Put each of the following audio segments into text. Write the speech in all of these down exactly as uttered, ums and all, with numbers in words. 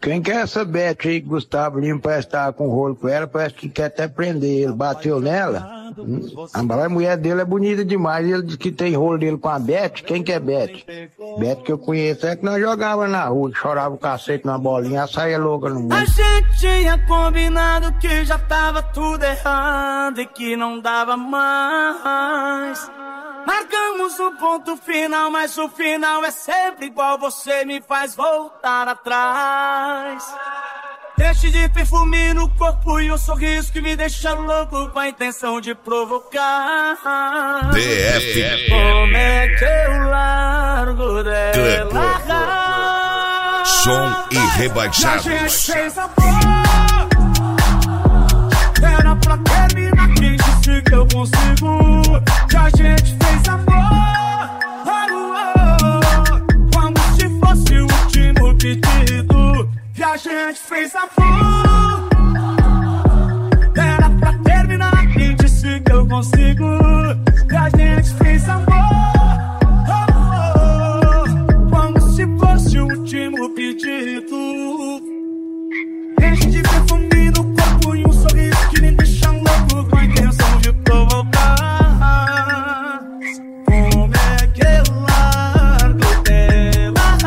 Quem que é essa Beth aí que Gustavo Lima parece estar com rolo com ela, parece que quer até prender ele, bateu nela. Hum, a mulher dele é bonita demais, ele diz que tem rolo dele com a Beth. Quem que é Beth? Beth que eu conheço é que nós jogava na rua, que chorava o cacete na bolinha, ela saía louca no mundo. A gente tinha combinado que já tava tudo errado e que não dava mais. Marcamos um ponto final, mas o final é sempre igual, você me faz voltar atrás. Deixe de perfume no corpo e um sorriso que me deixa louco com a intenção de provocar. D F. Como é que eu largo dela? Som irrebaixável. A gente fez amor, era pra terminar, quem disse que eu consigo? Que a gente fez amor, oh, oh, como se fosse o último pedido. Que a gente fez amor, era pra terminar, quem disse que eu consigo? Que a gente fez amor, oh, oh, como se fosse o último pedido. Enche de perfume no corpo e um sorriso que me deixa louco com a intenção de provocar. Como é que eu largo dela?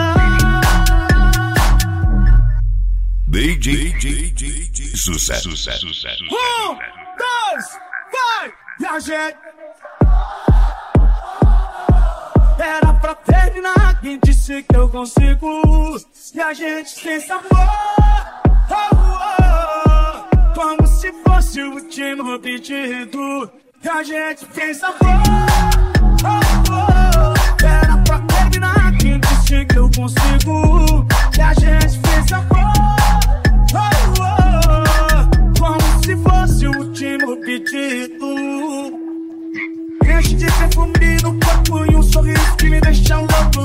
D J, D J, sucesso, sucesso, sucesso. Um, dois, vai! E a gente era pra terminar, quem disse que eu consigo? E a gente fez amor, oh, oh, como se fosse o último pedido. E a gente fez amor, oh, oh, era pra terminar, quem disse que eu consigo? E a gente fez amor, oh, oh, como se fosse o último pedido. Enche de perfume no corpo e um sorriso que me deixa louco